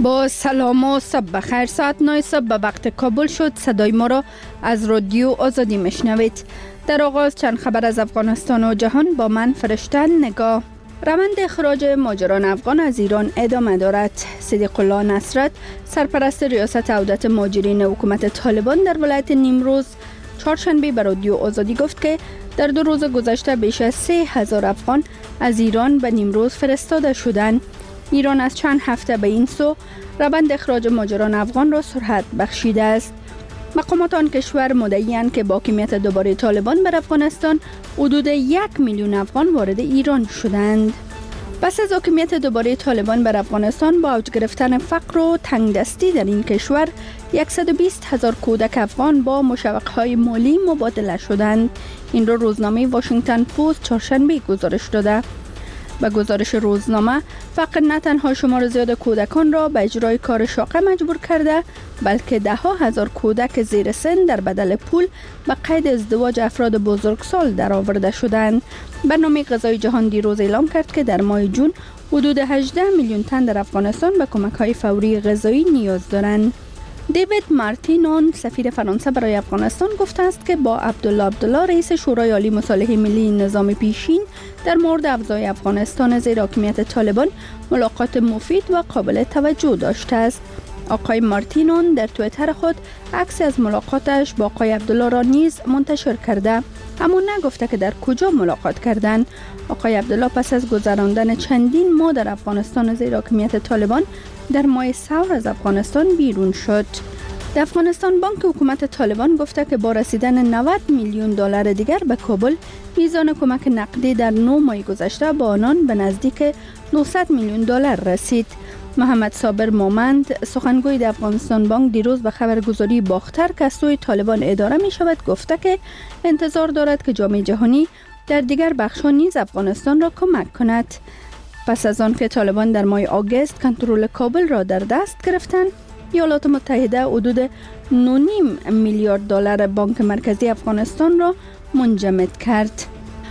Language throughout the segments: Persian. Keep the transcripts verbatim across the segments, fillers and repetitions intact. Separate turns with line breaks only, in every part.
با سلام و صبح بخیر. ساعت نه صبح به وقت کابل شد. صدای ما را از رادیو آزادی میشنوید. در آغاز چند خبر از افغانستان و جهان با من فرشته نگاه. روند اخراج مهاجران افغان از ایران ادامه دارد. صدیق الله نصرت، سرپرست ریاست عودت مهاجرین حکومت طالبان در ولایت نیمروز، چهارشنبه به رادیو آزادی گفت که در دو روز گذشته بیش از سه هزار افغان از ایران به نیمروز فرستاده شدند. ایران از چند هفته به این سو روند اخراج مهاجران افغان را سرعت بخشیده است. مقامات آن کشور مدعی‌اند که با حاکمیت دوباره طالبان بر افغانستان حدود یک میلیون افغان وارد ایران شدند. پس از حاکمیت دوباره طالبان بر افغانستان با اوج گرفتن فقر و تنگدستی در این کشور، صد و بیست هزار کودک افغان با مشوق‌های مالی مبادله شدند. این را روزنامه واشنگتن پست چهارشنبه گزارش داده. به گزارش روزنامه، فقر نه تنها شمار زیاد کودکان را به اجرای کار شاقه مجبور کرده، بلکه ده ها هزار کودک زیر سن در بدل پول به قید ازدواج افراد بزرگسال درآورده شدند. برنامه غذای جهان دیروز اعلام کرد که در ماه جون حدود هجده میلیون تن در افغانستان به کمک‌های فوری غذایی نیاز دارند. دیوید مارتینون، سفیر فرانسه برای افغانستان، گفته است که با عبدالله عبدالله، رئیس شورای عالی مصالحه ملی نظام پیشین، در مورد افزای افغانستان زیر حاکمیت طالبان ملاقات مفید و قابل توجه داشته است. آقای مارتینون در توییتر خود عکس از ملاقاتش با آقای عبدالله را نیز منتشر کرده، اما نگفته که در کجا ملاقات کردند. آقای عبدالله پس از گذراندن چندین ماه در افغانستان زیر حاکمیت طالبان در ماه سور از افغانستان بیرون شد. در افغانستان بانک حکومت طالبان گفته که با رسیدن نود میلیون دلار دیگر به کابل، میزان کمک نقدی در نه ماه گذشته با آنان به نزدیک نهصد میلیون دلار رسید. محمد صابر مومند، سخنگوی در افغانستان بانک، دیروز به خبرگزاری باختر که از سوی طالبان اداره می شود گفته که انتظار دارد که جامعه جهانی در دیگر بخش‌ها نیز افغانستان را کمک کند. پس از آن که طالبان در ماه آگوست کنترل کابل را در دست گرفتند، ایالات متحده حدود نه و نیم میلیارد دلار بانک مرکزی افغانستان را منجمد کرد.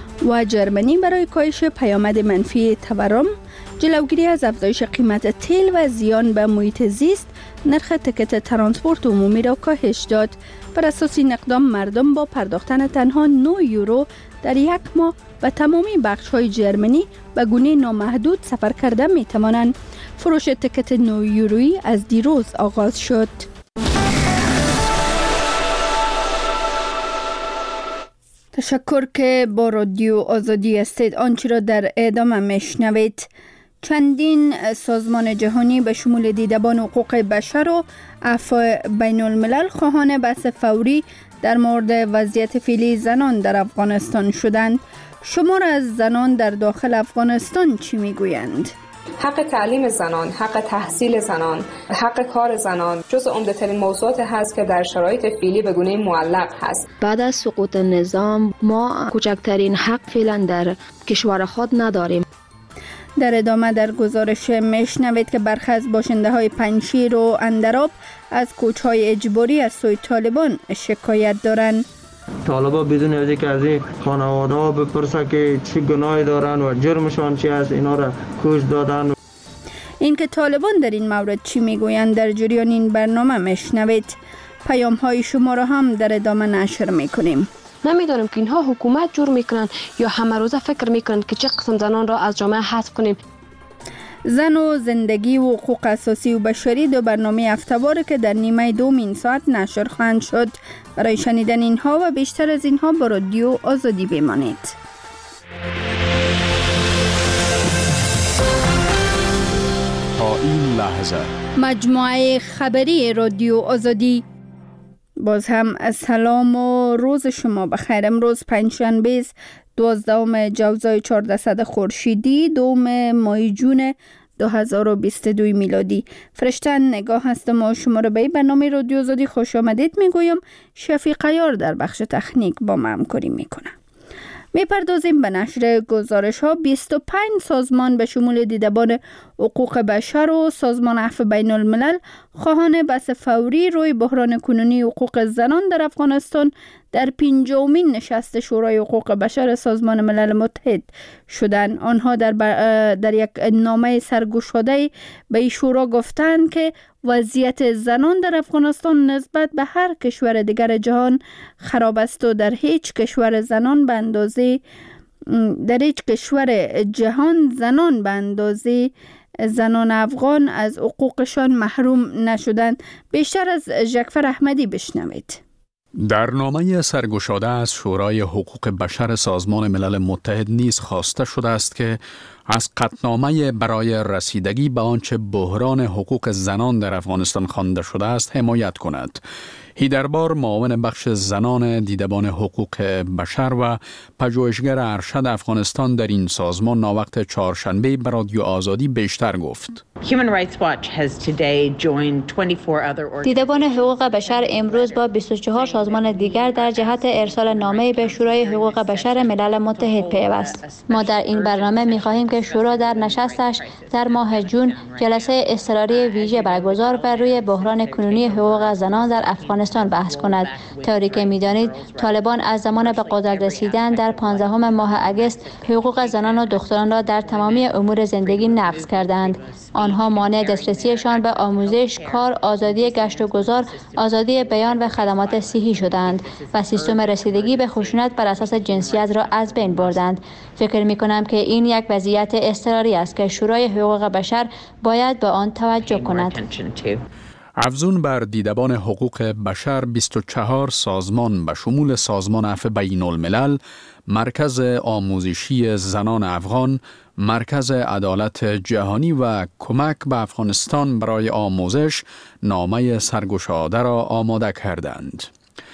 و جرمنی برای کاهش پیامد منفی تورم، جلوگیری از افزایش قیمت تیل و زیان به محیط زیست، نرخ تکت ترانسپورت عمومی را کاهش داد. بر اساس این اقدام، مردم با پرداختن تنها نه یورو در یک ماه و تمامی بخش‌های جرمنی به گونه نامحدود سفر کرده می توانند. فروش تکت نه یورویی از دیروز آغاز شد. تشکر که با رادیو آزادی هستید. آنچه را در ادامه میشنوید. چندین سازمان جهانی به شمول دیدبان حقوق بشر و عفو بین الملل خواهان بحث فوری در مورد وضعیت فعلی زنان در افغانستان شدند. شمار از زنان در داخل افغانستان چی میگویند؟
حق تعلیم زنان، حق تحصیل زنان، حق کار زنان جز عمده ترین موضوعات هست که در شرایط فعلی به گونه معلق هست.
بعد از سقوط نظام ما کوچکترین حق فعلا در کشور خود نداریم.
در ادامه در گزارش میشنوید که برخی از باشنده های پنجشیر و اندراب از کوچهای اجباری از سوی طالبان شکایت دارند.
طالبا بدون از اینکه از این خانواده ها بپرسه که چه گناهی دارن و جرمشان چی است، اینا را کش دادن.
این که طالبان در این مورد چی میگویند در جریان این برنامه میشنوید. پیام های شما را هم در ادامه نشر میکنیم.
نمیدانم که اینها حکومت جور میکنن یا همه روزه فکر میکنن که چه قسم زنان را از جامعه حذف کنیم.
زن و زندگی و حقوق اساسی و بشری، دو برنامه هفته‌واره که در نیمه دوم این ساعت نشر خواهند شد. برای شنیدن اینها و بیشتر از اینها با رادیو آزادی بمانید.
تا این لحظه
مجموعه خبری رادیو آزادی. باز هم سلام و روز شما بخیر. امروز پنجشنبه است، دوازدهم جوزای چهاردهصد خورشیدی، دوم ماه جون دو هزار و بیست و دو میلادی. فرشته نگاه هستم و شما را به برنامه رادیو آزادی خوش آمدید میگویم. شفیق عیار در بخش تکنیک با ما همکاری میکنه. میپردازیم به نشر گزارش ها. بیست و پنج سازمان به شمول دیدبان حقوق بشر و سازمان عفو بین الملل خواهان بحث فوری روی بحران کنونی حقوق زنان در افغانستان در پنجمین نشست شورای حقوق بشر سازمان ملل متحد شدند. آنها در, در یک نامه سرگشاده به شورا گفتند که وضعیت زنان در افغانستان نسبت به هر کشور دیگر جهان خراب است و در هیچ کشور زنان به اندازه در هیچ کشور جهان زنان به اندازه زنان افغان از حقوقشان محروم نشدند. بیشتر از جعفر احمدی بشنوید.
در نامه سرگشاده از شورای حقوق بشر سازمان ملل متحد نیز خواسته شده است که از قطعنامه برای رسیدگی به آنچه بحران حقوق زنان در افغانستان خوانده شده است حمایت کند. هیدربار معاون بخش زنان دیدبان حقوق بشر و پژوهشگر ارشد افغانستان در این سازمان ناوقت چهارشنبه به رادیو آزادی بیشتر گفت.
دیدبان حقوق بشر امروز با بیست و چهار سازمان دیگر در جهت ارسال نامه به شورای حقوق بشر ملل متحد پیوست. ما در این برنامه می‌خواهیم که شورا در نشستش در ماه جون جلسه اضطراری ویژه برگزار بر روی بحران کنونی حقوق زنان در افغانستان بحث کند. طوری که می‌دانید طالبان از زمان به قدرت رسیدن در پانزدهم ماه اگست حقوق زنان و دختران را در تمامی امور زندگی نقض کردند. آنها مانع دسترسیشان به آموزش، کار، آزادی گشت و گذار، آزادی بیان و خدمات صحی شدند و سیستم رسیدگی به خشونت بر اساس جنسیت را از بین بردند. فکر می‌کنم که این یک وضعیت اضطراری است که شورای حقوق بشر باید به آن توجه کند.
افزون بر دیدبان حقوق بشر بیست و چهار سازمان به شمول سازمان عفو بین الملل، مرکز آموزشی زنان افغان، مرکز عدالت جهانی و کمک به افغانستان برای آموزش نامه سرگشاده را آماده کردند.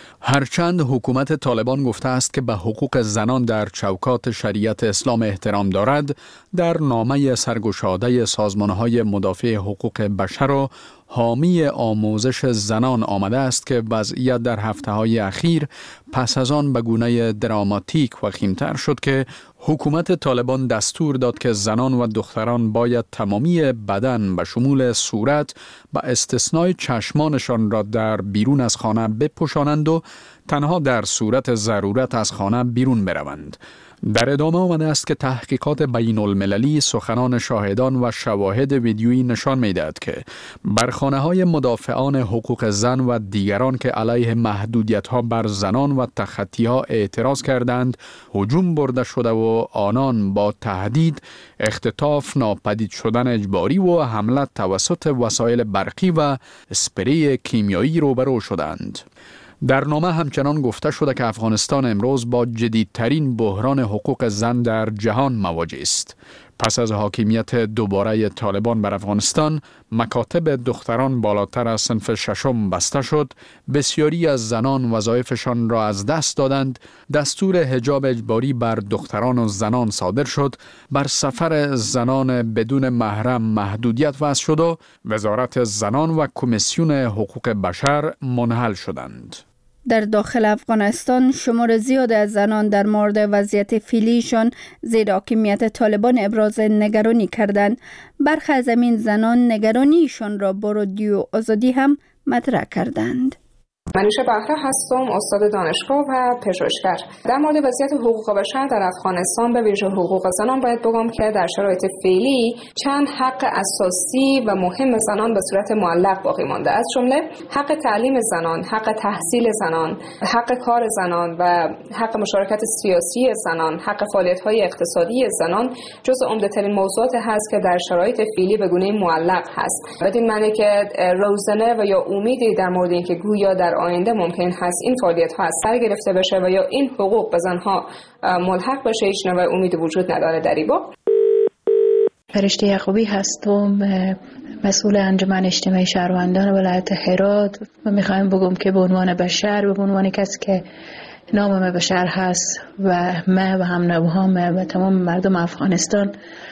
هرچند حکومت طالبان گفته است که به حقوق زنان در چوکات شریعت اسلام احترام دارد، در نامه سرگشاده سازمان‌های مدافع حقوق بشر و حامی آموزش زنان آمده است که وضعیت در هفته‌های اخیر پس از آن به گونه دراماتیک وخیم‌تر شد که حکومت طالبان دستور داد که زنان و دختران باید تمامی بدن به شمول صورت به استثنای چشمانشان را در بیرون از خانه بپوشانند و تنها در صورت ضرورت از خانه بیرون بروند. در ادامه آمده است که تحقیقات بین المللی سخنان شاهدان و شواهد ویدیویی نشان می‌دهد که بر خانه‌های مدافعان حقوق زن و دیگران که علیه محدودیت‌ها بر زنان و تخطی‌ها اعتراض کردند هجوم برده شده و آنان با تهدید، اختطاف، ناپدید شدن اجباری و حمله توسط وسایل برقی و اسپری کیمیایی روبرو شدند. در نامه همچنان گفته شده که افغانستان امروز با جدیدترین بحران حقوق زن در جهان مواجه است. پس از حاکمیت دوباره طالبان بر افغانستان، مکاتب دختران بالاتر از صنف ششم بسته شد، بسیاری از زنان وظایفشان را از دست دادند، دستور حجاب اجباری بر دختران و زنان صادر شد، بر سفر زنان بدون محرم محدودیت وضع شد و وزارت زنان و کمیسیون حقوق بشر منحل شدند.
در داخل افغانستان شمار زیاد از زنان در مورد وضعیت فعلیشان زیر حاکمیت طالبان ابراز نگرانی کردند. برخی از این زنان نگرانیشان را با رادیو آزادی هم مطرح کردند.
منوشه بهره هستم، استاد دانشگاه و پژوهشگر. در مورد وضعیت حقوق بشر در افغانستان به ویژه حقوق زنان باید بگم که در شرایط فعلی چند حق اساسی و مهم زنان به صورت معلق باقی مانده، از جمله حق تعلیم زنان، حق تحصیل زنان، حق کار زنان و حق مشارکت سیاسی زنان، حق فعالیت‌های اقتصادی زنان جزء عمده‌ترین موضوعات هست که در شرایط فعلی به گونه معلق هست. بدین معنی که روزنه و یا امیدی در مورد اینکه گویا در آینده ممکن هست این فعالیت ها از سر گرفته بشه و یا این حقوق به زنها ملحق بشه هیچ نوع امید وجود نداره در این باب.
فرشته یعقوبی هستم، مسئول انجمن اجتماعی شهروندان ولایت هرات و میخوایم بگم که به عنوان بشر به عنوان کسی که نام بشر هست و ما و هم نوهام و تمام مردم افغانستان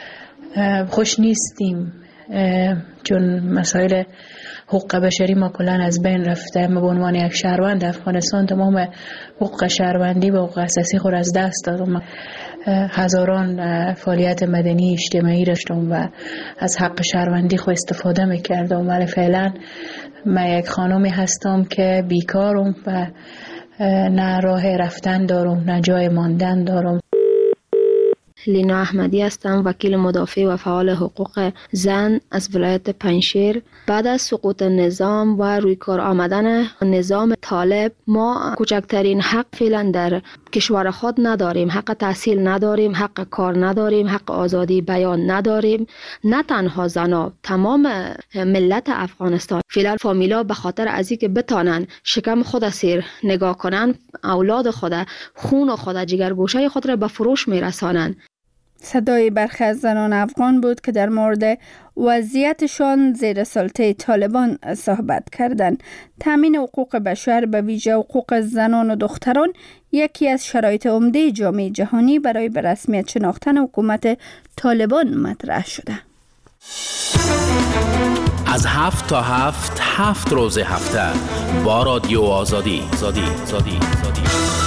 خوش نیستیم، چون مسائل حقوق بشری ما کلان از بین رفته. ما به عنوان یک شهروند افغانستان تمام حقوق شهروندی و حقوق اساسی خود از دست دادم. هزاران فعالیت مدنی اجتماعی داشتم و از حق شهروندی خود استفاده میکردم، ولی فعلا من یک خانمی هستم که بیکارم و نه راه رفتن دارم نه جای ماندن دارم.
لینا احمدی هستم، وکیل مدافع و فعال حقوق زن از ولایت پنجشیر. بعد از سقوط نظام و روی کار آمدن نظام طالب ما کوچکترین حق فعلا در کشور خود نداریم. حق تحصیل نداریم، حق کار نداریم، حق آزادی بیان نداریم. نه تنها زنا، تمام ملت افغانستان فعلا فامیلا به خاطر از اینکه بتانن شکم خود سیر نگاه کنن، اولاد خود، خون خود، جگرگوشه خود را به فروش میرسانن.
صدای برخی از زنان افغان بود که در مورد وضعیتشان زیر سلطه طالبان صحبت کردند. تامین حقوق بشر، به ویژه حقوق زنان و دختران، یکی از شرایط عمده جامعه جهانی برای به رسمیت شناختن حکومت طالبان مطرح شده.
از هفت تا هفت هفت روز هفته با رادیو آزادی زادی زادی زادی.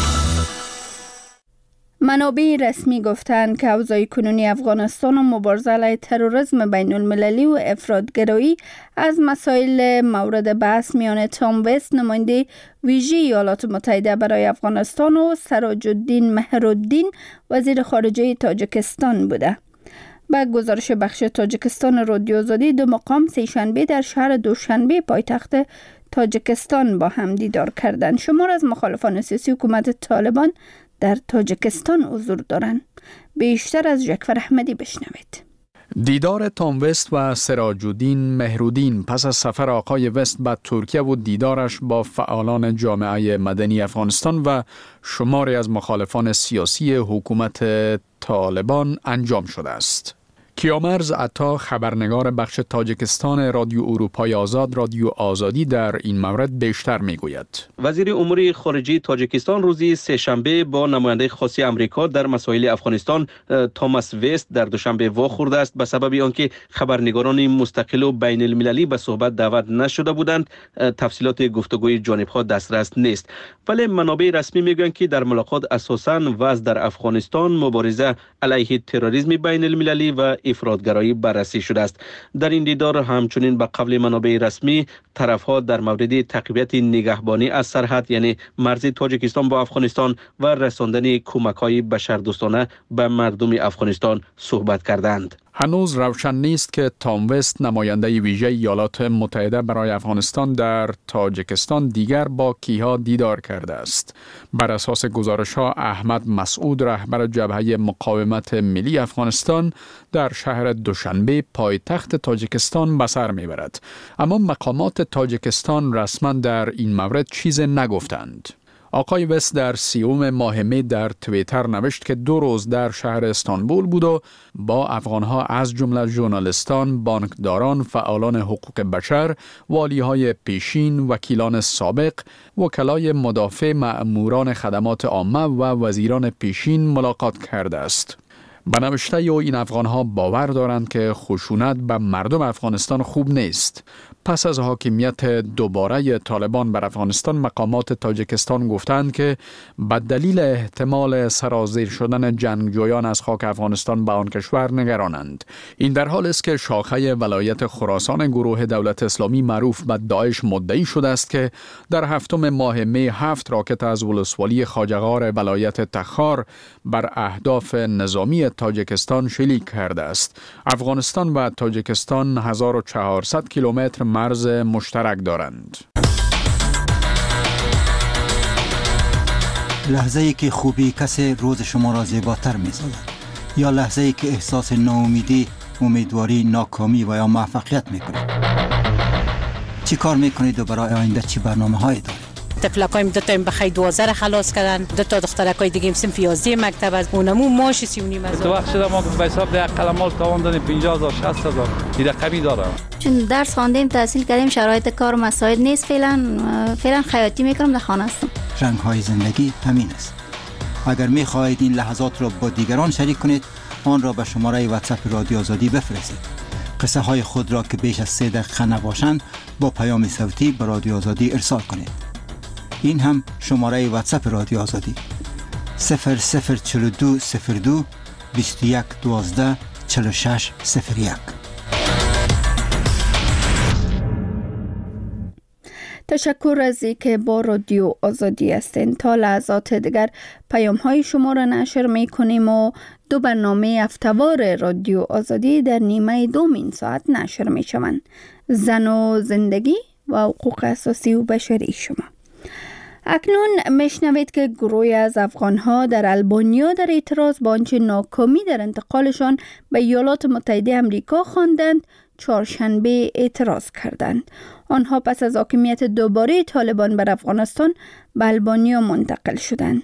منابع رسمی گفتند که اوضاع کنونی افغانستان و مبارزه علیه تروریسم بین المللی و افراطگرایی از مسائل مورد بحث میان تام وست، نماینده ویژه ایالات متحده برای افغانستان، و سراج الدین مهرالدین، وزیر خارجه تاجیکستان بوده. با گزارش بخش تاجیکستان رادیو آزادی، دو مقام سه‌شنبه در شهر دوشنبه پایتخت تاجیکستان با هم دیدار کردند. شمار از مخالفان سیاسی حکومت طالبان در تاجیکستان حضور دارند. بیشتر از جعفر احمدی بشنوید.
دیدار تام وست و سراج الدین مهرالدین پس از سفر آقای وست به ترکیه و دیدارش با فعالان جامعه مدنی افغانستان و شماری از مخالفان سیاسی حکومت طالبان انجام شده است. کیامرز عطا، خبرنگار بخش تاجیکستان رادیو اروپای آزاد رادیو آزادی، در این مورد بیشتر میگوید.
وزیر امور خارجه تاجیکستان روزی سه‌شنبه با نماینده خاص آمریکا در مسائل افغانستان توماس وست در دوشنبه واخورده است به سبب آنکه خبرنگاران مستقل و بین المللی به صحبت دعوت نشده بودند. تفصیلات گفتگوی جانب‌ها دسترس نیست، ولی منابع رسمی میگویند که در ملاقات اساساً وضع در افغانستان، مبارزه علیه تروریسم بین المللی و افراطگرایی بررسی شده است. در این دیدار همچنین به قول منابع رسمی طرفها در مورد تقویت نگهبانی از سرحد، یعنی مرز تاجیکستان با افغانستان، و رساندن کمک‌های بشردوستانه به مردم افغانستان صحبت کردند.
هنوز روشن نیست که تام وست، نماینده ویژه ایالات متحده برای افغانستان در تاجیکستان، دیگر با کیها دیدار کرده است. بر اساس گزارش‌ها، احمد مسعود، رهبر جبهه مقاومت ملی افغانستان، در شهر دوشنبه پایتخت تاجیکستان به سر میبرد. اما مقامات تاجیکستان رسما در این مورد چیز نگفتند. آقای وست در سیوم ماه می در توییتر نوشت که دو روز در شهر استانبول بود و با افغانها از جمله ژورنالیستان، بانکداران، فعالان حقوق بشر، والیهای پیشین، وکیلان سابق، وکلای مدافع، مأموران خدمات عامه و وزیران پیشین ملاقات کرده است. به نوشته او، این افغانها باور دارند که خشونت به مردم افغانستان خوب نیست. پس از حاکمیت دوباره طالبان بر افغانستان، مقامات تاجیکستان گفتند که به دلیل احتمال سرازیر شدن جنگجویان از خاک افغانستان به آن کشور نگرانند. این در حال است که شاخه ولایت خراسان گروه دولت اسلامی معروف به داعش مدعی شده است که در هفتم ماه می هفت راکت از ولسوالی خواجه‌غار ولایت تخار بر اهداف نظامی تاجیکستان شلیک کرده است. افغانستان و تاجیکستان هزار و چهارصد کیلومتر مرز مشترک دارند.
لحظه ای که خوبی کسی روز شما را زیباتر می سازد، یا لحظه ای که احساس ناامیدی، امیدواری، ناکامی و یا موفقیت می کنید. چی کار می کنید و برای آینده چی برنامه هایی دارید؟
تفلکایم دو تا این بخی دوازده خلاص کردن، دو تا دخترکای دیگه صنف یازده مکتب از اونمو ماش سی و نیم هزار.
تو وقت شده ما به حساب ده قلمال تاوان دادیم پنجاه هزار شصت هزار این رقمی دارم.
چون درس خواندیم، تحصیل کردیم، شرایط کار و مساعد نیست. فعلا فعلا خیاطی میکنم، در خانه هستم.
رنگ های زندگی همین است. اگر می خواهید این لحظات را با دیگران شریک کنید، آن را به شماره واتساپ رادیو آزادی بفرستید. قصه های خود را که بیش از سه دقیقه نباشند با پیام صوتی به رادیو آزادی ارسال کنید. این هم شماره واتساپ رادیو آزادی صفر صفر چهل و دو صفر دو بیست و یک دوازده چهل و شش صفر یک.
تشکر از اینکه با رادیو آزادی هستین. تا لحظات دیگر پیام های شما را نشر می کنیم و دو برنامه هفته‌وار رادیو آزادی در نیمه دومین ساعت نشر می شوند. زن و زندگی و حقوق اساسی و بشری شما. اکنون میشنوید که گروهی از افغان‌ها در البانیا در اعتراض با آنچه ناکامی در انتقالشان به ایالات متحده آمریکا خواندند چهارشنبه اعتراض کردند. آنها پس از حاکمیت دوباره طالبان بر افغانستان به البانیا منتقل شدند.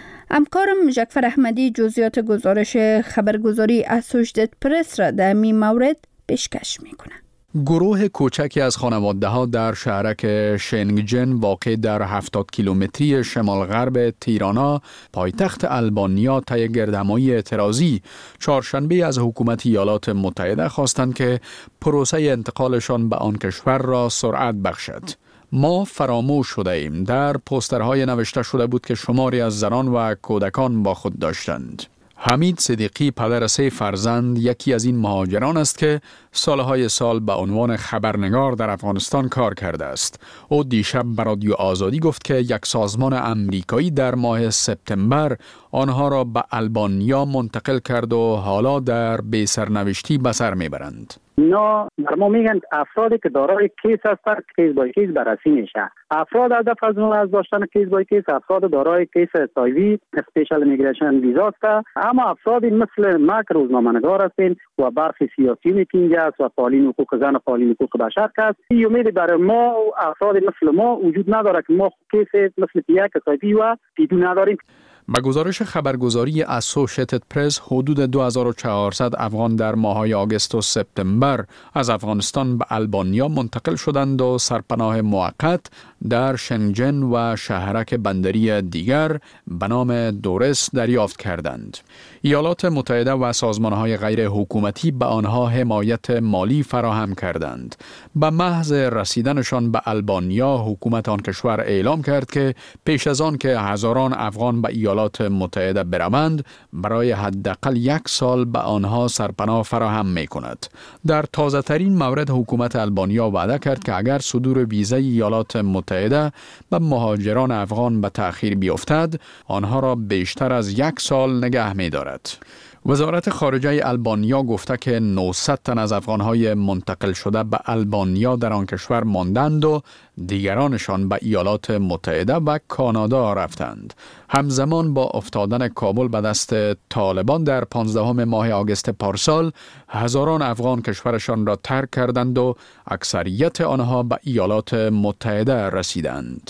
همکارم جعفر احمدی جزئیات گزارش خبرگزاری اسوشیتد پرس را در این مورد پیشکش می‌کند.
گروه کوچکی از خانواده ها در شهرک شنگجن واقع در هفتاد کیلومتری شمال غرب تیرانا پایتخت البانیا طی گردهمایی اعتراضی چهارشنبه از حکومت ایالات متحده خواستند که پروسه انتقالشان به آن کشور را سرعت بخشد. ما فراموش شده ایم در پوسترهای نوشته شده بود که شماری از زنان و کودکان با خود داشتند. حمید صدیقی پدر سه فرزند یکی از این مهاجران است که سالهای سال به عنوان خبرنگار در افغانستان کار کرده است. او دیشب به رادیو آزادی گفت که یک سازمان امریکایی در ماه سپتامبر آنها را به البانیا منتقل کرد و حالا در بی‌سرنوشتی به سر میبرند.
اینا بر ما میگن افرادی که دارای کیس هستند کیس بای کیس بررسی میشه. افراد هدف از اون از داشتن کیس بای کیس افراد دارای کیس تایوی اسپیشال ایمیگریشن ویزا است، اما افرادی مثل ما که روزنامه‌نگار هستیم و برخی سیاسیونی که اینجا است و فعالین حقوق زن و فعالین حقوق بشر است، این امید برای ما و افراد مثل ما وجود نداره که ما کیس مثل پیک تایوی و پیدو نداریم.
به گزارش خبرگزاری اسوشیتد پرس حدود دو هزار و چهارصد افغان در ماه‌های آگوست و سپتامبر از افغانستان به البانیا منتقل شدند و سرپناه موقت در شنگجن و شهرک بندری دیگر به نام دورس دریافت کردند. ایالات متحده و سازمان‌های غیر حکومتی به آنها حمایت مالی فراهم کردند. به محض رسیدنشان به البانیا حکومت آن کشور اعلام کرد که پیش از آن که هزاران افغان به ایالات متحده بروند برای حداقل یک سال به آنها سرپناه فراهم می کند. در تازه ترین مورد حکومت البانیا وعده کرد که اگر صدور ویزای ایالات متحده به مهاجران افغان به تأخیر بیفتد آنها را بیشتر از یک سال نگه می دارد. وزارت خارجه البانیا گفته که نهصد تن از افغانهای منتقل شده به البانیا در آن کشور ماندند و دیگرانشان به ایالات متحده و کانادا رفتند. همزمان با افتادن کابل به دست طالبان در پانزدهم ماه آگوست پارسال هزاران افغان کشورشان را ترک کردند و اکثریت آنها به ایالات متحده رسیدند.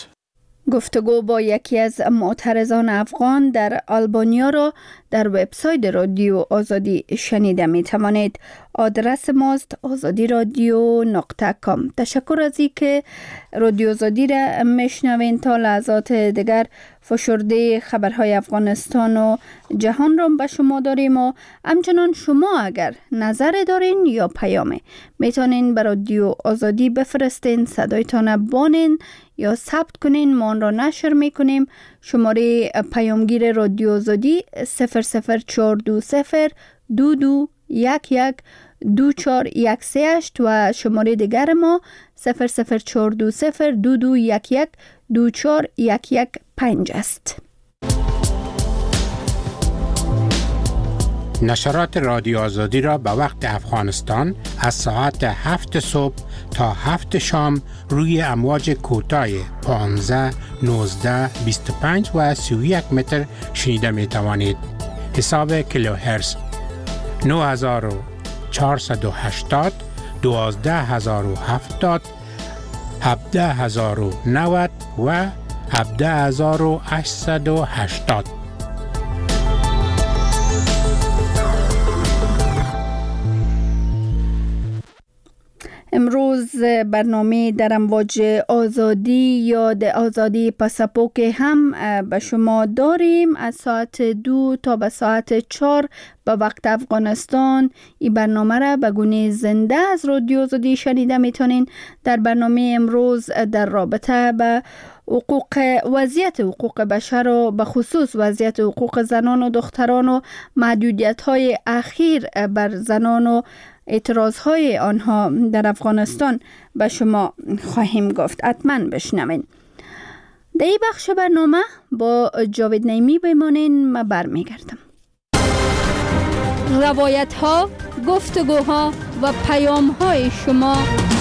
گفتگو با یکی از معترضان افغان در آلبانیا را در وبسایت رادیو آزادی شنیده می توانید. آدرس ماست آزادی رادیو نقطه کام. تشکر از این که رادیو آزادی را میشنوین. تا لحظات دیگر فشرده خبرهای افغانستان و جهان را به شما داریم و همچنان شما اگر نظر دارین یا پیامه میتونین به رادیو آزادی بفرستین، صدایتان بانین یا ثبت کنین، ما آن را نشر میکنیم. شماره پیامگیر رادیو آزادی صفر صفر چهار دو صفر دو دو یک یک دو چهار یک سه هشت و شماره دیگر ما صفر صفر چهار دو صفر دو دو یک یک دو چهار یک یک پنج است.
نشرات رادیو آزادی را به وقت افغانستان از ساعت هفت صبح تا هفت شام روی امواج کوتاه پانزده، نوزده، بیست و پنج و سی و یک متر شنیده می توانید. حساب کیلوهرتز نه هزار و چهارصد و هشتاد، دوازده هزار و هفتاد، هفده هزار و نود و هفده هزار و هشتصد و هشتاد.
امروز برنامه در امواج آزادی یا آزادی پاساپوک هم به شما داریم. از ساعت دو تا به ساعت چار به وقت افغانستان این برنامه را به گونه زنده از رادیو آزادی شنیده میتونین. در برنامه امروز در رابطه به حقوق وضعیت حقوق بشر و به خصوص وضعیت حقوق زنان و دختران و محدودیت های اخیر بر زنان و اعتراض های آنها در افغانستان به شما خواهیم گفت. حتما بشنوین. در این بخش برنامه با جاوید نعیمی بمانین. من برمیگردم. روایت ها، گفتگوها و پیام های شما.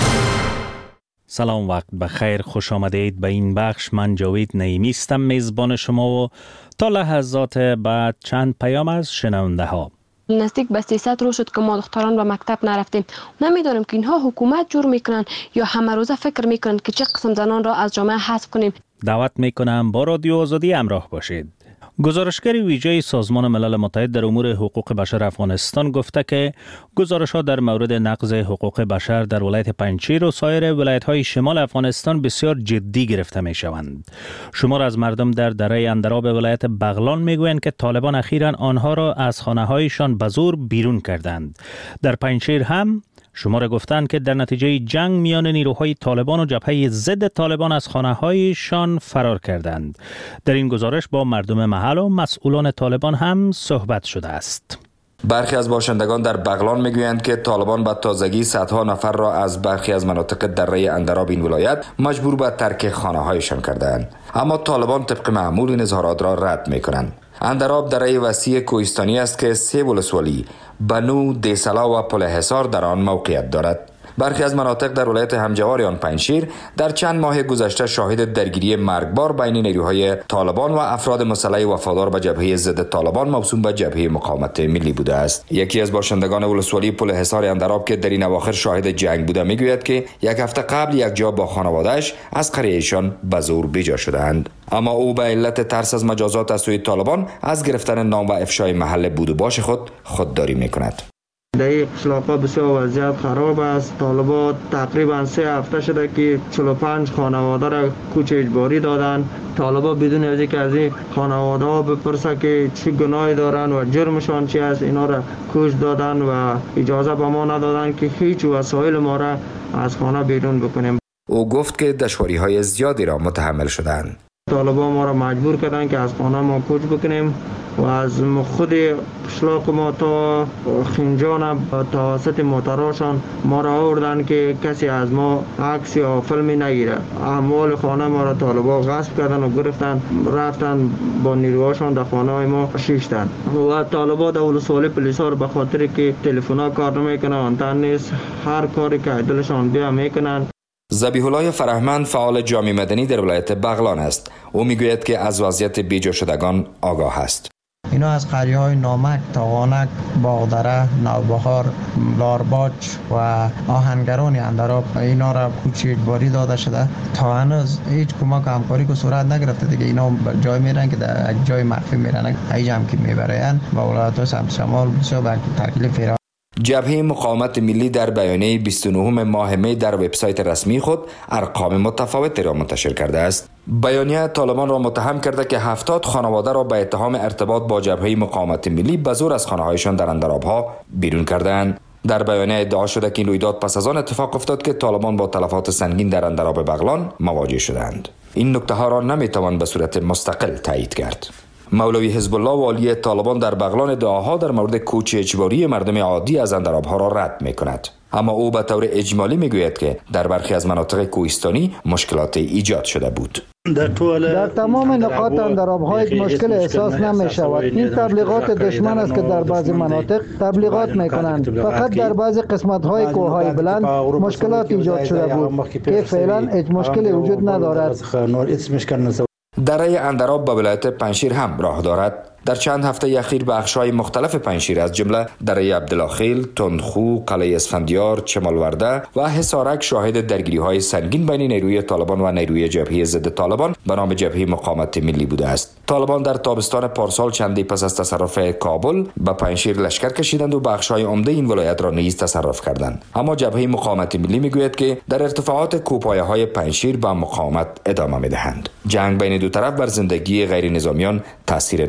سلام، وقت بخیر، خوش آمدید به این بخش. من جاوید نعیمی هستم، میزبان شما و تا لحظات بعد چند پیام از شنونده ها.
نزدیک به سیصد روز شد که ما دختران به مکتب نرفتیم. نمیدونم که اینها حکومت جور میکنن یا همه روزه فکر میکنن که چه قسم زنان را از جامعه حذف کنیم.
دعوت میکنم با رادیو آزادی همراه باشید. گزارشگر ویژه سازمان ملل متحد در امور حقوق بشر افغانستان گفته که گزارش‌ها در مورد نقض حقوق بشر در ولایت پنجشیر و سایر ولایت‌های شمال افغانستان بسیار جدی گرفته می‌شوند. شمار از مردم در دره اندراب ولایت بغلان میگویند که طالبان اخیراً آنها را از خانه‌هایشان به زور بیرون کردند. در پنجشیر هم شمار گفتند که در نتیجه جنگ میان نیروهای طالبان و جبهه ضد طالبان از خانه‌هایشان فرار کردند. در این گزارش با مردم محل و مسئولان طالبان هم صحبت شده است.
برخی از باشندگان در بغلان میگویند که طالبان به تازگی صدها نفر را از برخی از مناطق دره اندراب این ولایت مجبور به ترک خانه‌هایشان کردند، اما طالبان طبق معمول این اظهارات را رد میکنند. اندراب دره وسیع کوهستانی است که سه ولسوالی بنو، دیسلا و پل حصار در آن موقعیت دارد. برخی از مناطق در ولایت همجوار آن پنجشیر در چند ماه گذشته شاهد درگیری مرگبار بین نیروهای طالبان و افراد مسلح وفادار به جبهه ضد طالبان موسوم به جبهه مقاومت ملی بوده است. یکی از باشندگان ولسوالی پل حصار اندراب که در این اواخر شاهد جنگ بوده میگوید که یک هفته قبل یک جا با خانواده‌اش از قریه‌شان به زور بیجا شدند، اما او به علت ترس از مجازات از سوی طالبان از گرفتن نام و افشای محل بود و باش خود خودداری میکند.
در این قشلاق‌ها بسیار وضعیت خراب است. طالبان تقریبا سه هفته شده که چهل و پنج خانواده را کوچ اجباری دادند. طالبان بدون از اینکه از این خانواده ها بپرسه که چه گناهی دارند و جرمشان چی است، اینا را کوچ دادند و اجازه به ما ندادند که هیچ وسایل ما را از خانه بیرون بکنیم.
او گفت که دشواری‌های زیادی را متحمل شدند.
طالبان ما را مجبور کردند که از خانه ما کوچ بکنیم و از خود قشلاق ما تا خنجان توسط موتراشان ما را آوردن که کسی از ما عکس یا فیلمی نگیره. اموال خانه ما را طالبان غصب کردن و گرفتن، رفتن با نیروهاشان در خانه ما شیشتن و طالبان در ولسوالی پلیسا به خاطر که تلفن‌ها کار نمیکنن، آنتن نیست، هر کاری که دلشان بیا میکنن.
ذبیح الله فرهمند فعال جامعه مدنی در ولایت بغلان است. او میگوید که از وضعیت بیجا شدگان آگاه است.
اینا از قریه های نامک، تاغانک، باغدره، نوبهار، لارباچ و آهنگران اندراب اینا را کوچ اجباری داده شده. تا هنوز هیچ کمک همکاری که صورت نگرفته دیگه. اینا جای میرن که در جای مخفی میرن، هیچ هم که میبرن و ولایت سمت شمال بسیار بر تکلیف ایران.
جبهه مقاومت ملی در بیانیه بیست و نهم ماه می در وبسایت رسمی خود ارقام متفاوتی را منتشر کرده است. بیانیه طالبان را متهم کرده که هفتاد خانواده را به اتهام ارتباط با جبهه مقاومت ملی به زور از خانه‌هایشان در اندراب‌ها بیرون کردند. در بیانیه ادعا شده که این رویداد پس از آن اتفاق افتاد که طالبان با تلفات سنگین در اندراب بغلان مواجه شدند. این نکته ها را نمیتوان به صورت مستقل تایید کرد. مولوی حزب الله والی طالبان در بغلان ادعاها در مورد کوچ اجباری مردم عادی از اندراب‌ها را رد می‌کند، اما او به طور اجمالی میگوید که در برخی از مناطق کوهستانی مشکلات ایجاد شده بود.
در, در تمام نقاط اندراب‌ها هیچ مشکل احساس نمی شود. این تبلیغات دشمن است که در بعضی مناطق تبلیغات میکنند. فقط در بعضی قسمت‌های کوههای بلند مشکلات ایجاد شده بود که فعلا هیچ مشکلی وجود ندارد.
دره اندراب به ولایت پنجشیر هم راه دارد. در چند هفته اخیر بخش‌های مختلف پنجشیر از جمله دره عبدالخیل، تندخو، قلعه اسفندیار، چمالورده و حصارک شاهد درگیری‌های سنگین بین نیروی طالبان و نیروی جبهه ضد طالبان به نام جبهه مقاومت ملی بوده است. طالبان در تابستان پارسال چندی پس از تصرف کابل به پنجشیر لشکر کشیدند و بخش‌های عمده این ولایت را نیز تصرف کردند. اما جبهه مقاومت ملی میگوید که در ارتفاعات کوهپایه‌های پنجشیر به مقاومت ادامه می‌دهند. جنگ بین دو طرف بر زندگی غیر نظامیان تاثیر ناگوار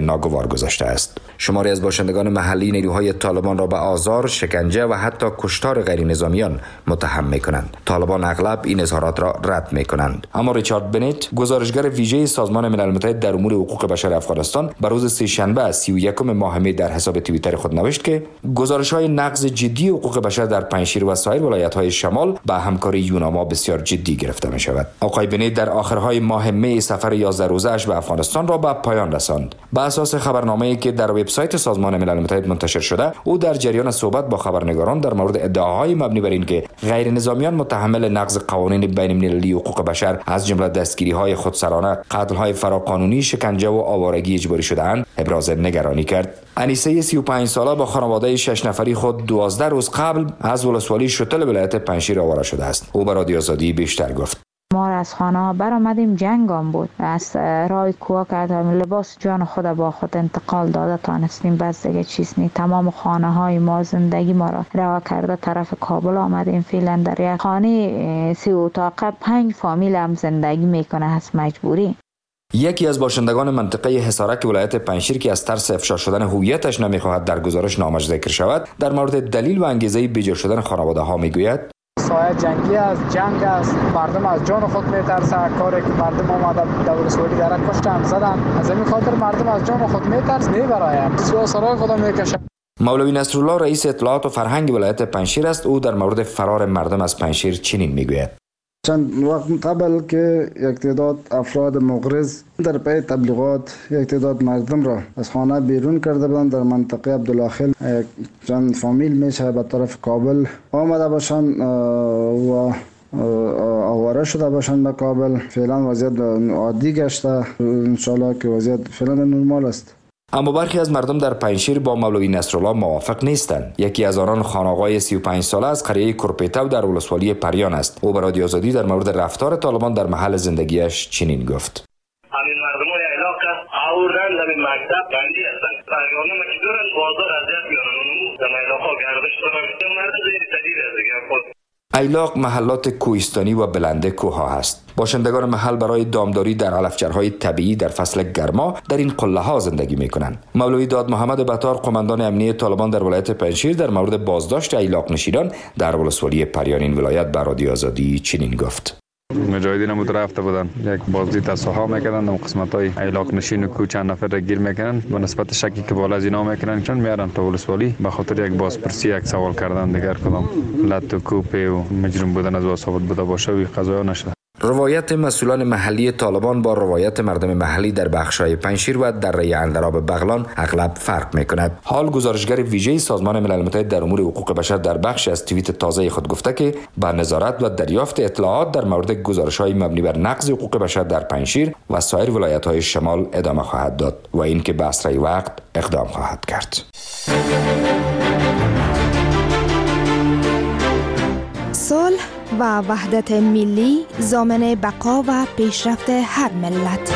کار گذاشته است. شماری از باشندگان محلی نیروهای طالبان را به آزار، شکنجه و حتی کشتار غیر نظامیان متهم می‌کنند. طالبان اغلب این اظهارات را رد می‌کنند. اما ریچارد بنت، گزارشگر ویژه سازمان ملل متحد در امور حقوق بشر افغانستان، به روز سه‌شنبه سی و یکم ماه می در حساب توییتر خود نوشت که گزارش‌های نقض جدی حقوق بشر در پنجشیر و سایر ولایت‌های شمال به همکاری یوناما بسیار جدی گرفته می‌شود. آقای بنت در آخرهای ماه می سفر یازده روزه‌اش به افغانستان را به پایان رساند. به اساس خبرنامه‌ای که در وبسایت سازمان ملل متحد منتشر شده، او در جریان صحبت با خبرنگاران در مورد ادعاهای مبنی بر اینکه غیر نظامیان متحمل نقض قوانین بین‌المللی حقوق بشر از جمله دستگیری‌های خودسرانه، قتل‌های فراقانونی، شکنجه و آوارگی اجباری شده‌اند، ابراز نگرانی کرد. انیسه سی و پنج ساله با خانواده شش نفری خود دوازده روز قبل از ولسوالی شتل ولایت پنجشیر آواره شده است. او به رادیو آزادی بیشتر گفت.
ما از خانه برآمدیم، جنگ هم بود. از راه کوه کردیم، لباس جان خود با خود انتقال داده تانستیم، بس دیگه چیز نی. تمام خانه های ما، زندگی ما را رها کرده طرف کابل آمدیم. فعلا در یک خانه سی اتاقه پنج فامیل هم زندگی میکنه، از مجبوری.
یکی از باشندگان منطقه حصارک ولایت پنجشیر که از ترس افشا شدن هویتش نمیخواهد در گزارش نامش ذکر شود، در مورد دلیل و انگیزه بیجا شدن خانواده ها میگوید:
سایه جنگی است، جنگ است، مردم از جان خود میترسند. کاری که مردم آمده در ولسوالی داره کشتن زدن، از این خاطر مردم از جان خود میترسند، میبرایم سوی سرای خدا میکشند.
مولوی نصرالله رئیس اطلاعات و فرهنگ ولایت پنجشیر است. او در مورد فرار مردم از پنجشیر چنین میگوید:
چند وقت قبل که یک تعداد افراد مغرض در پی تبلیغات یک تعداد مردم را از خانه بیرون کرده بودند، در منطقه عبدالله یک چند فامیل میشه به طرف کابل آمده باشند و آواره شده باشند به کابل. فعلا وضعیت عادی گشته، انشالله که وضعیت فعلا نرمال است.
اما برخی از مردم در پنجشیر با مولوی نصرالله موافق نیستند. یکی از آنان خانقاه سی و پنج ساله از قریه کرپیتو در ولسوالی پریان است. او به رادیو آزادی در مورد رفتار طالبان در محل زندگیش چنین گفت:
همین مردمای علاقه آوردن در مکتب بندی هستند. پریانه که دورن بازار اذیت میکنن، در علاقه گردش دارن، مرد زیر تدیر از خود.
ایلاق محلات کوهستانی و بلنده کوه است. باشندگان محل برای دامداری در علفچرهای طبیعی در فصل گرما در این قله ها زندگی می کنند. مولوی داد محمد بطار، قماندان امنیه طالبان در ولایت پنجشیر، در مورد بازداشت ایلاق نشینان در ولسوالی پریان این ولایت به رادیو آزادی چنین گفت:
مجاهدین هم رفته بودن، یک بازدید از سوها میکردن، اون قسمت های ایلاق نشین و کو چند نفر را گیر میکنن، به نسبت شکی که بالا از اینا میکنن چون میارن تا ولسوالی به خاطر یک بازپرسی یک سوال کردن دیگر کدام لط و کوپه و مجرم بودن از واسابت بوده باشه و قضایا نشده.
روایت مسئولان محلی طالبان با روایت مردم محلی در بخش‌های پنجشیر و دره اندراب بغلان اغلب فرق می‌کند. حال گزارشگر ویژه سازمان ملل متحد در امور حقوق بشر در بخش از توییت تازه خود گفته که با نظارت و دریافت اطلاعات در مورد گزارش‌های مبنی بر نقض حقوق بشر در پنجشیر و سایر ولایت‌های شمال ادامه خواهد داد و اینکه به اسرع وقت اقدام خواهد کرد.
صلح و وحدت ملی ضامن بقا و پیشرفت هر ملت.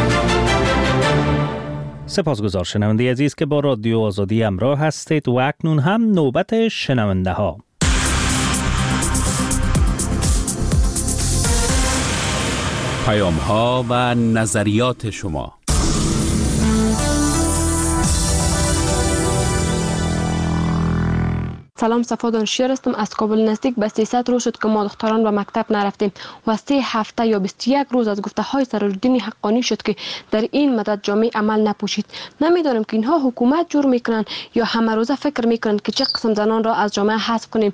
سپاسگزار شنونده عزیز که با رادیو آزادی همراه هستید و اکنون هم نوبت شنونده ها.
پیام ها و نظریات شما.
سلام، صفا دانشیار هستم. از کابل نزدیک به سیصد روز شد که ما دختران به مکتب نرفتیم و سه هفته یا بیست و یک روز از گفته های سراج‌الدین حقانی شد که در این مدت جامعه عمل نپوشید. نمیدانم که اینها حکومت جور میکنن یا همه روزه فکر میکنن که چه قسم زنان را از جامعه حذف کنیم.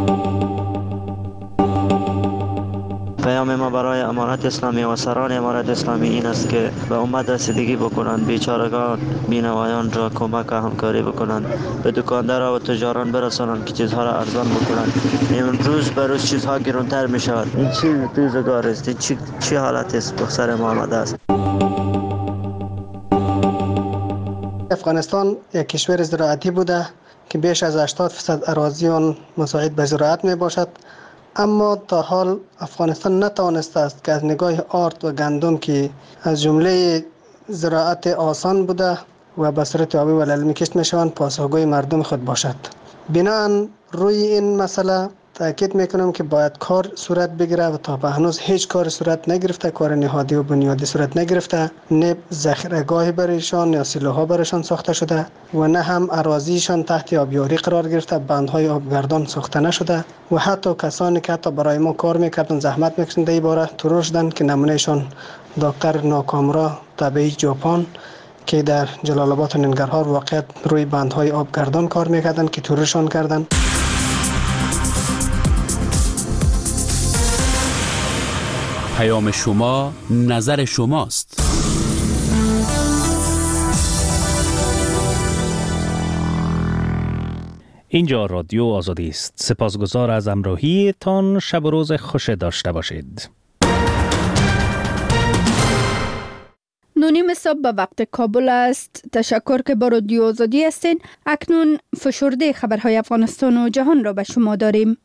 پیام ما برای امارت اسلامی و سران امارت اسلامی این است که به امت رسیدگی بکنند، بیچارگان بینوایان را کمک و همکاری بکنند، به دکاندار و تجاران برسانند که چیزها را ارزان بکنند. امروز به روز چیزها گرانتر می شود. این چی روزگار است؟ این چی چی حالت است به سر ما آمده است؟
افغانستان یک کشور زراعتی بوده که بیش از هشتاد درصد اراضی آن مساعد به زراعت می باشد، اما تا حال افغانستان نتوانسته است که از نگاه آرد و گندم که از جمله زراعت آسان بوده و به صورت آبی و للمی کشت می شوند پاسخگوی مردم خود باشد. بناهن روی این مسئله تاکید میکنم که باید کار صورت بگیره و تا به هنوز هیچ کار صورت نگرفته، کار نهادی و بنیادی صورت نگرفته، نه ذخیره‌گاهی برایشان یا سیلوها برایشان ساخته شده و نه هم اراضیشان تحت آبیاری قرار گرفته، بندهای آبگردان ساخته نشده و حتی کسانی که حتی برای ما کار میکردن زحمت میکشیدن در این باره ترور شدن که نمونهشان دکتر ناکامرا طبیعی ژاپن که در جلال آباد و ننگرهار واقعیت روی بندهای آبگردان کار میکردن که ترورشان کردن.
پیام شما نظر شماست.
اینجا رادیو آزادی است. سپاسگزار از همراهیتان. شب و روز خوش داشته باشید.
نونیم صبح به وقت کابل است. تشکر که با رادیو آزادی هستین. اکنون فشرده خبرهای افغانستان و جهان را به شما داریم.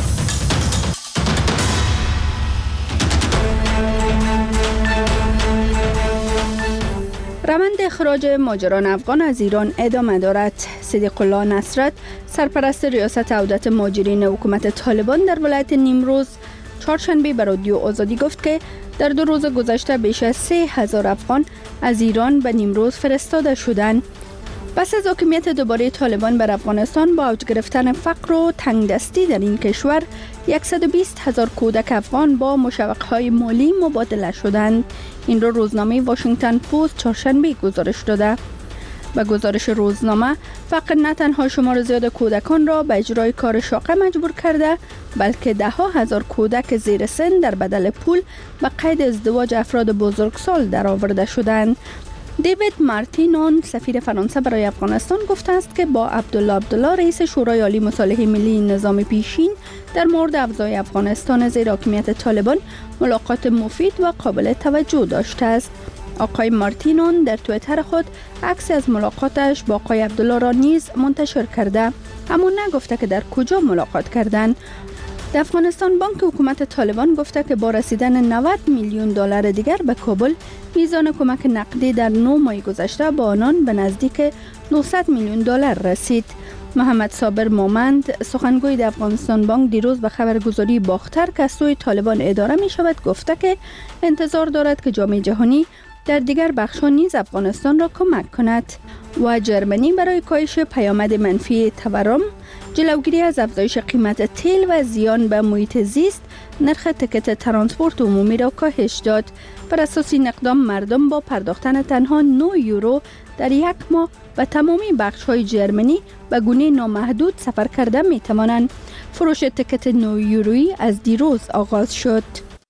روند اخراج مهاجران افغان از ایران ادامه دارد. صدیق الله نصرت، سرپرست ریاست عودت مهاجرین حکومت طالبان در ولایت نیمروز، چهارشنبه به رادیو آزادی گفت که در دو روز گذشته بیش از سه هزار افغان از ایران به نیمروز فرستاده شدند. پس از حاکمیت دوباره طالبان بر افغانستان با اوج گرفتن فقر و تنگدستی در این کشور، صد و بیست هزار کودک افغان با مشوق‌های مالی مبادله شدند. این را روزنامه واشنگتن پست چهارشنبه گزارش داده. به گزارش روزنامه، فقر نه تنها شمار زیاد کودکان را به اجرای کار شاقه مجبور کرده، بلکه ده ها هزار کودک زیر سن در بدل پول به قید ازدواج افراد بزرگسال درآورده شدند. دیوید مارتینون، سفیر فرانسه برای افغانستان، گفته است که با عبدالله عبدالله، رئیس شورای عالی مصالح ملی نظام پیشین، در مورد افزای افغانستان زیر حاکمیت طالبان ملاقات مفید و قابل توجه داشته است. آقای مارتینون در توییتر خود عکس از ملاقاتش با آقای عبدالله را نیز منتشر کرده، اما نگفته که در کجا ملاقات کردند. در افغانستان بانک حکومت طالبان گفته که با رسیدن نود میلیون دلار دیگر به کابل، میزان کمک نقدی در نه ماه گذشته با آنان به نزدیک نهصد میلیون دلار رسید. محمد صابر مومند، سخنگوی در افغانستان بانک، دیروز به خبرگزاری باختر که از سوی طالبان اداره می شود گفته که انتظار دارد که جامعه جهانی در دیگر بخش‌ها نیز افغانستان را کمک کند. و جرمنی برای کاهش پیامد منفی تورم، جلوگیری از افزایش قیمت تیل و زیان به محیط زیست، نرخ تکت ترانسپورت عمومی را کاهش داد. بر اساس این اقدام، مردم با پرداختن تنها نه یورو در یک ماه و تمامی بخش‌های جرمنی به گونه نامحدود سفر کرده می توانند. فروش تکت نه یورویی از دیروز آغاز شد.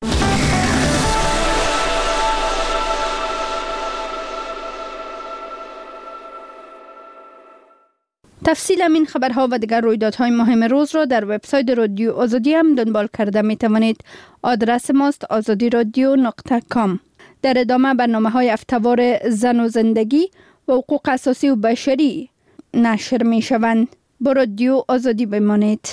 تفصیل این خبرها و دیگر رویدادهای مهم روز را در وبسایت رادیو آزادی هم دنبال کرده می توانید. آدرس ماست آزادی رادیو نقطه کام. در ادامه برنامه‌های افتوار زن و زندگی و حقوق اساسی و بشری نشر می شوند. با رادیو آزادی بمانید.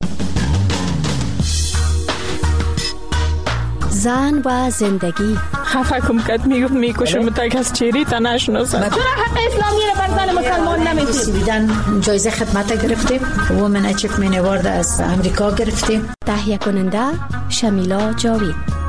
زن و زندگی.
خفه کم کد میگفت میکشم تا کس چیری تا نشناسم. چرا حق اسلامی رو بر زن مسلمان نمیدید؟
سویدن جایزه خدمت گرفتیم. وومن اچیومنت اوارد از امریکا گرفتیم. تهیه کننده شمیلا جاوید.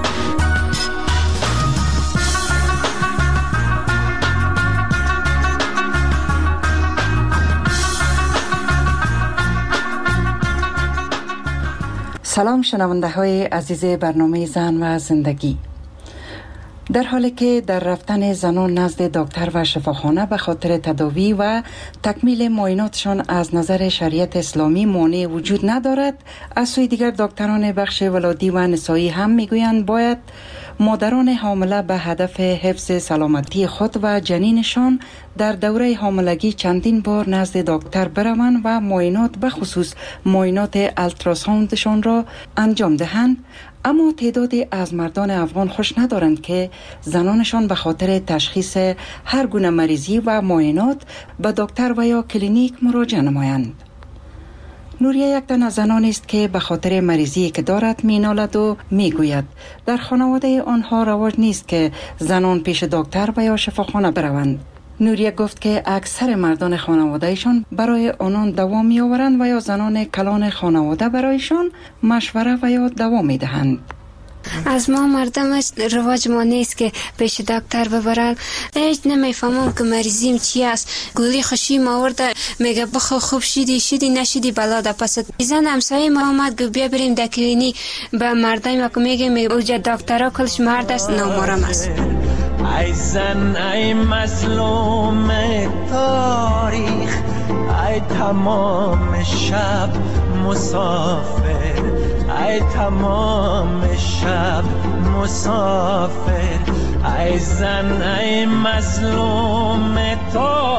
سلام شنونده های عزیز برنامه زن و زندگی. در حالی که در رفتن زنان نزد دکتر و شفاخانه به خاطر تداوی و تکمیل معایناتشان از نظر شریعت اسلامی مانع وجود ندارد، از سوی دیگر دکتران بخش ولادی و نسایی هم میگویند باید مادران حامله به هدف حفظ سلامتی خود و جنینشان در دوره حاملگی چندین بار نزد دکتر بروند و معاینات به خصوص معاینات التراساوندشان را انجام دهند. اما تعدادی از مردان افغان خوش ندارند که زنانشان به خاطر تشخیص هر گونه مریضی و معاینات به دکتر و یا کلینیک مراجعه نمایند. نوریه یک تن از زنان است که به خاطر مریضی که دارد مینالد و میگوید در خانواده آنها رواج نیست که زنان پیش دکتر و یا شفاخانه بروند. نوریه گفت که اکثر مردان خانوادهشان برای آنان دوا می آورند و یا زنان کلان خانواده برایشان مشوره و یا دوا می دهند.
از ما مردمش رواج ما نیست که پیش دکتر ببرن. هیچ نمیفهمم که مریضیم چی است. گولی خوشی ما ورده میگه بخو خوب شدی شدی نشدی بلا ده پس. زن همسایه ما آمد که بیا بریم در کلینیک به مردای ما که میگه میگه اوجا دکترها کلش مرد است نامرم است.
ای زن ای مظلوم تاریخ، ای تمام شب مسافر، ای تمام شب مسافر، ای زن ای مظلوم تاریخ.